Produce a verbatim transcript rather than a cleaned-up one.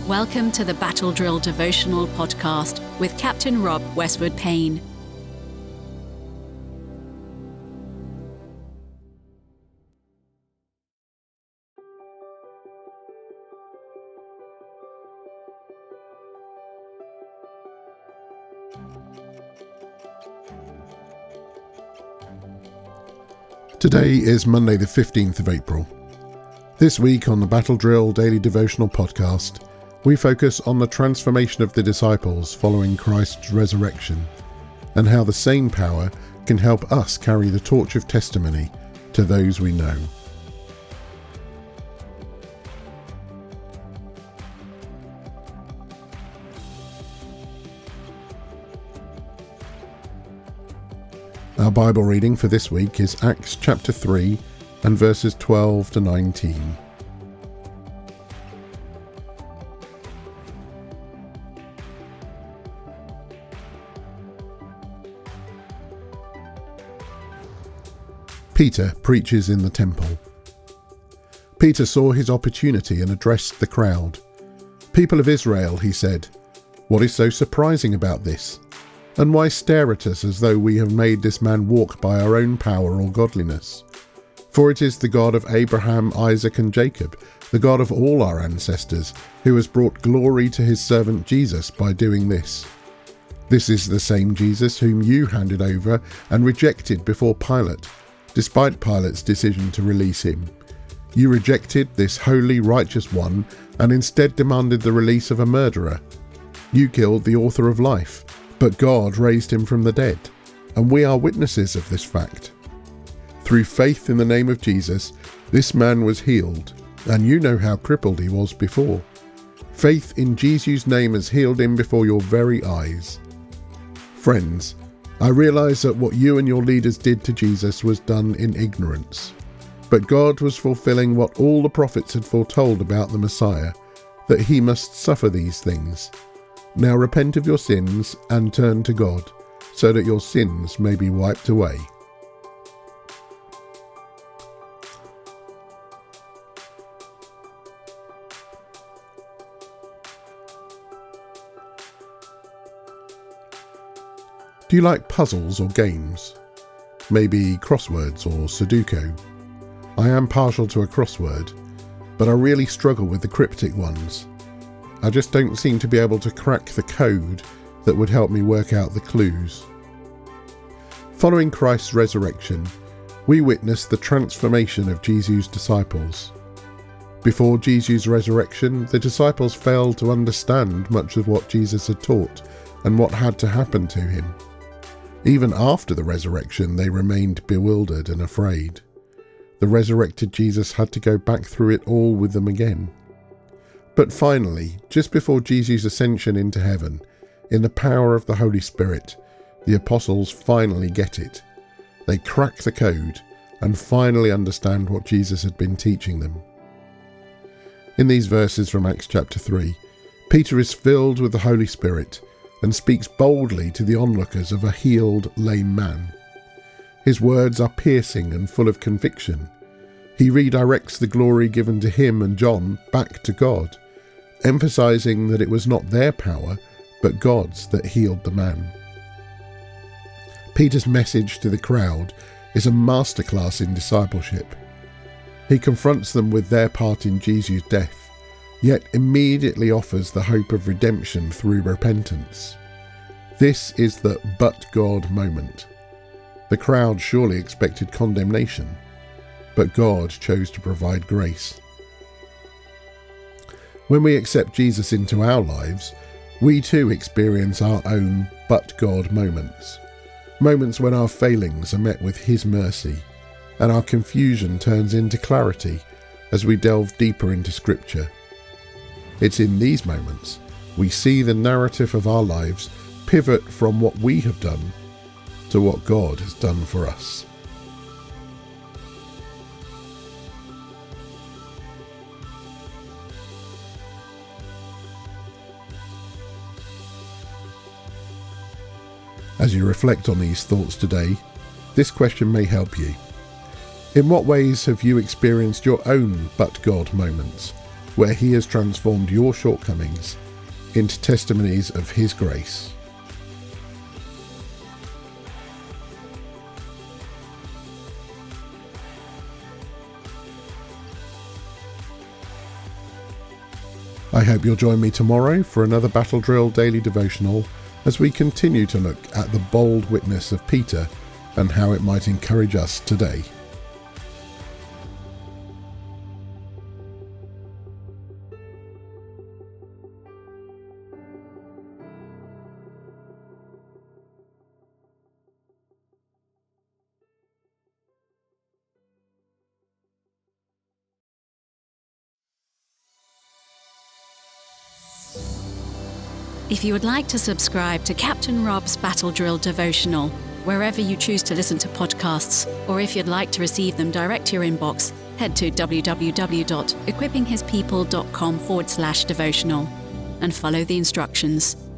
Welcome to the Battle Drill Devotional Podcast with Captain Rob Westwood Payne. Today is Monday the fifteenth of April. This week on the Battle Drill Daily Devotional Podcast, we focus on the transformation of the disciples following Christ's resurrection and how the same power can help us carry the torch of testimony to those we know. Our Bible reading for this week is Acts chapter three and verses twelve to nineteen. Peter preaches in the temple. Peter saw his opportunity and addressed the crowd. "People of Israel," he said, "what is so surprising about this? And why stare at us as though we have made this man walk by our own power or godliness? For it is the God of Abraham, Isaac and Jacob, the God of all our ancestors, who has brought glory to his servant Jesus by doing this. This is the same Jesus whom you handed over and rejected before Pilate, despite Pilate's decision to release him. You rejected this holy, righteous one and instead demanded the release of a murderer. You killed the author of life, but God raised him from the dead, and we are witnesses of this fact. Through faith in the name of Jesus, this man was healed, and you know how crippled he was before. Faith in Jesus' name has healed him before your very eyes. Friends, I realize that what you and your leaders did to Jesus was done in ignorance, but God was fulfilling what all the prophets had foretold about the Messiah, that he must suffer these things. Now repent of your sins and turn to God, so that your sins may be wiped away." Do you like puzzles or games? Maybe crosswords or Sudoku? I am partial to a crossword, but I really struggle with the cryptic ones. I just don't seem to be able to crack the code that would help me work out the clues. Following Christ's resurrection, we witness the transformation of Jesus' disciples. Before Jesus' resurrection, the disciples failed to understand much of what Jesus had taught and what had to happen to him. Even after the resurrection, they remained bewildered and afraid. The resurrected Jesus had to go back through it all with them again. But finally, just before Jesus' ascension into heaven, in the power of the Holy Spirit, the apostles finally get it. They crack the code and finally understand what Jesus had been teaching them. In these verses from Acts chapter three, Peter is filled with the Holy Spirit and speaks boldly to the onlookers of a healed lame man. His words are piercing and full of conviction. He redirects the glory given to him and John back to God, emphasizing that it was not their power, but God's that healed the man. Peter's message to the crowd is a masterclass in discipleship. He confronts them with their part in Jesus' death, yet immediately offers the hope of redemption through repentance. This is the "but God" moment. The crowd surely expected condemnation, but God chose to provide grace. When we accept Jesus into our lives, we too experience our own "but God" moments. Moments when our failings are met with his mercy, and our confusion turns into clarity as we delve deeper into Scripture. It's in these moments we see the narrative of our lives pivot from what we have done to what God has done for us. As you reflect on these thoughts today, this question may help you. In what ways have you experienced your own but God moments, where he has transformed your shortcomings into testimonies of his grace. I hope you'll join me tomorrow for another Battle Drill Daily Devotional as we continue to look at the bold witness of Peter and how it might encourage us today. If you would like to subscribe to Captain Rob's Battle Drill Devotional, wherever you choose to listen to podcasts, or if you'd like to receive them direct to your inbox, head to www.equippinghispeople.com forward slash devotional and follow the instructions.